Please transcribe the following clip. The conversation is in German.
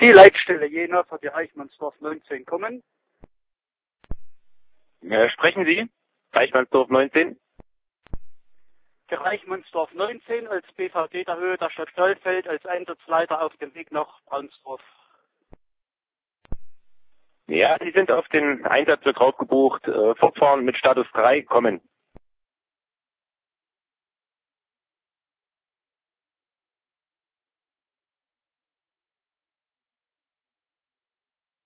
Die Leitstelle Jena für die Eichmannsdorf 19 kommen. Sprechen Sie? Eichmannsdorf 19? Für Eichmannsdorf 19 als BVD der Höhe der Stadt Stolfeld als Einsatzleiter auf dem Weg nach Braunsdorf. Ja, Sie sind auf den Einsatz drauf gebucht. Fortfahren mit Status 3 kommen.